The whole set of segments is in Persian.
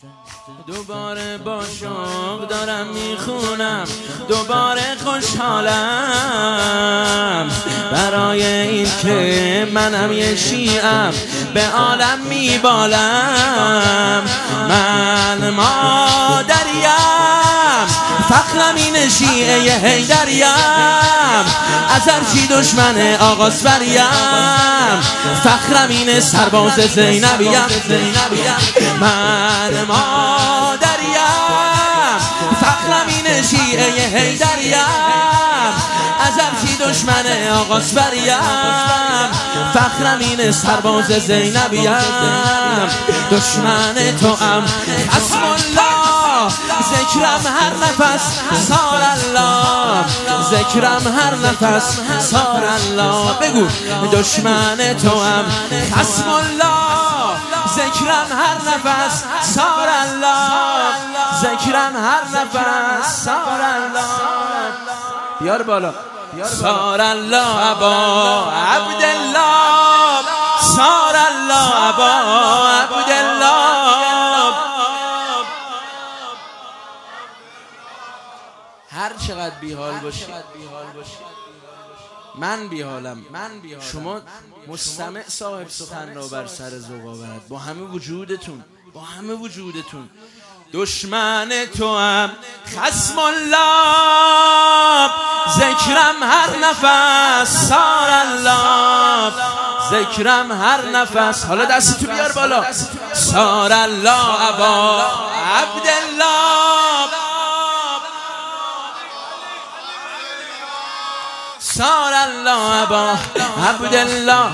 دوباره با شوق دارم میخونم، دوباره خوشحالم برای این که منم یه شیعم به عالم میبالم. من مادریم، فخرم این شیعه حیدریم، از هرچی دشمن آغاز بریم، فخرم این سرباز زینبیم. من مادریم، فخرم این شیعه حیدریم، از هرچی دشمن آغاز بریم، فخرم این سرباز زینبیم. دشمن توام حسب الله، ذکرم هر نفس سار الله، ذکرم هر نفس سار الله. بگو دشمن توام حسب الله، ذکرم هر نفس سار الله، ذکرم هر نفس سار الله. بیار بالا سار الله ابا عبدالله، سار الله ابا عبدالله. هر چقدر بیحال باشی من بیحالم، شما مستمع صاحب سخن را بر سر ذوق آورد با همه وجودتون، با همه وجودتون. دشمن توام خصم الله، ذکرم هر نفس سار الله، ذکرم هر نفس. حالا دستتو بیار بالا سار الله ابا عبدالله، سار الله ابا عبدالله.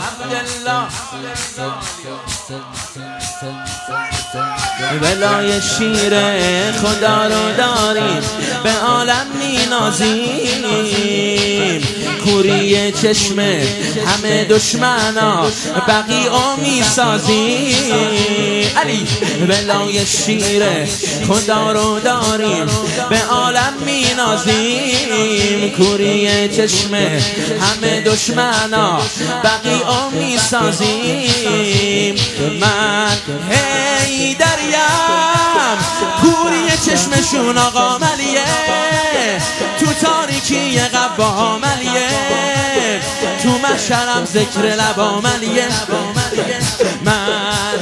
ولای شیر خدا رو داریم، به عالم می نازیم، کوری چشم همه دشمنا بقیعو می سازیم. علی ولای شیر خدا رو داریم، به عالم می نازیم، کوری چشم همه دشمنا بقیعو می سازیم. من حیدریم، کوری چشمشون آقا ملیه، تو تاریکی قبا ملیه، تو محشرم ذکر لبا ملیه. من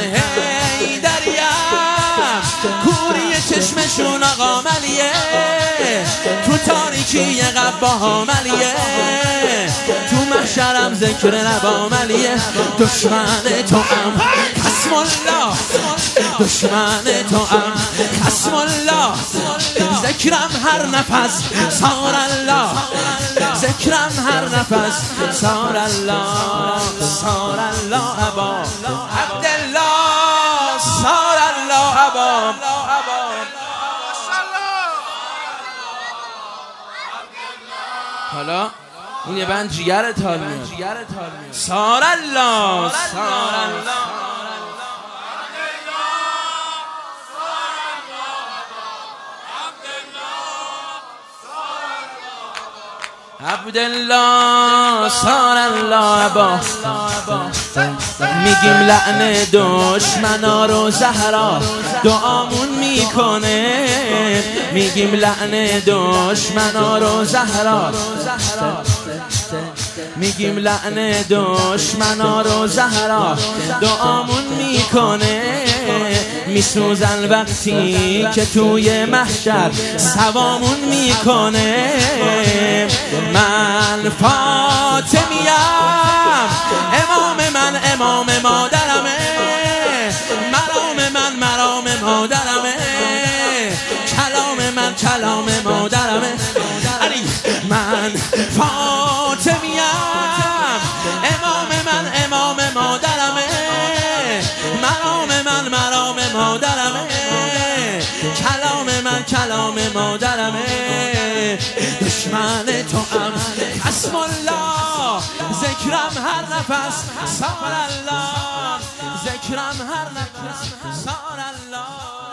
حیدریم، کوری چشمشون آقا ملیه، تو تاریکی قبا ملیه، تو محشرم ذکر لبا ملیه. دشمن توام حسب الله، دشمن توام حسب الله، ذکرم هر نفس سار الله، ذکرم هر نفس سار الله، سار الله ابا عبدالله، سار الله ابا. حالا اون یه بند جیگر تال میاد، سار الله، سار الله عبدالله، سار الله ابا. میگیم لعن دشمنا رو زهرا دعامون میکنه، میگیم لعن دشمنا رو زهرا، میگیم لعن دشمنا رو زهرا دعامون میکنه. میسوزن وقتی که توی محشر سوامون میکنه. من فاطمیم، امام من امام مادرمه، مرام من مرام مادرمه، کلام من کلام مادرمه. علی من فاطمیم، امام من امام مادرمه، مرام من مرام مادرمه، کلام من کلام مادرمه. دشمن توام حسب الله، ذکرم هر نفس سار الله، ذکرم هر نفس سار الله.